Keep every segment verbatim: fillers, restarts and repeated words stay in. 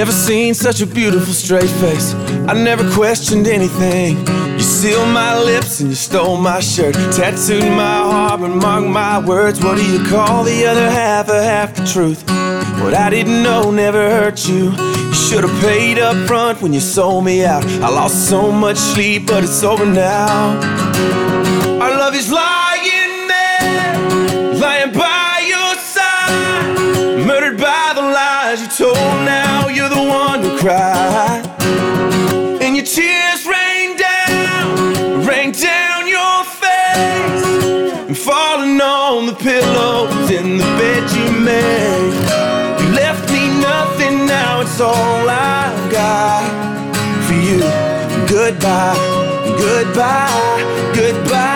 Never seen such a beautiful straight face. I never questioned anything. You sealed my lips and you stole my shirt, tattooed my heart and marked my words. What do you call the other half of half the truth? What I didn't know never hurt you. You should have paid up front when you sold me out. I lost so much sleep, but it's over now. Our love is lying there, lying by your side, murdered by the lies you told. Now you're the one who cried, and your tears rain down, rain down your face, and falling on the pillows in the bed you made. You left me nothing, now it's all I've got for you. Goodbye, goodbye, goodbye.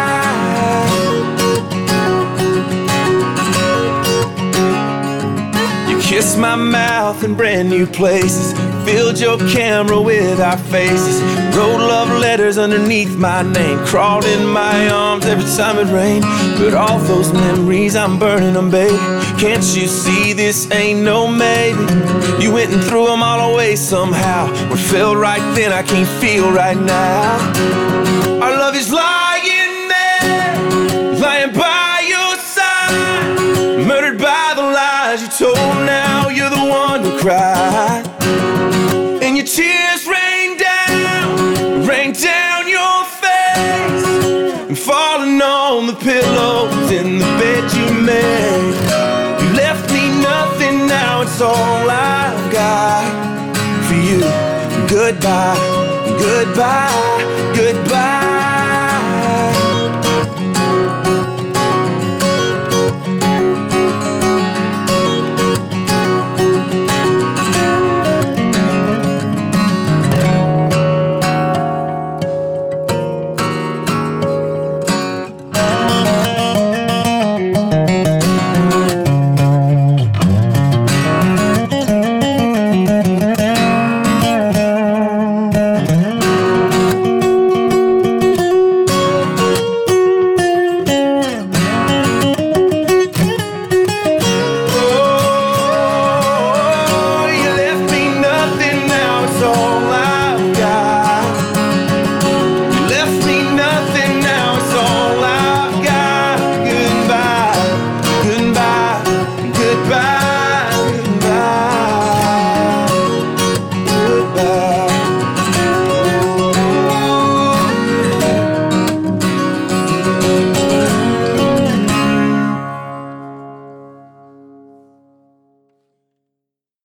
Kissed my mouth in brand new places, filled your camera with our faces, wrote love letters underneath my name, crawled in my arms every time it rained. But all those memories, I'm burning them, baby. Can't you see this ain't no maybe? You went and threw them all away somehow. What felt right then I can't feel right now. Our love is lying there, lying by your side, murdered by the lies you told. Now you're the one who cried, and your tears rain down, rain down your face, and falling on the pillows in the bed you made. You left me nothing, now it's all I've got for you. Goodbye, goodbye.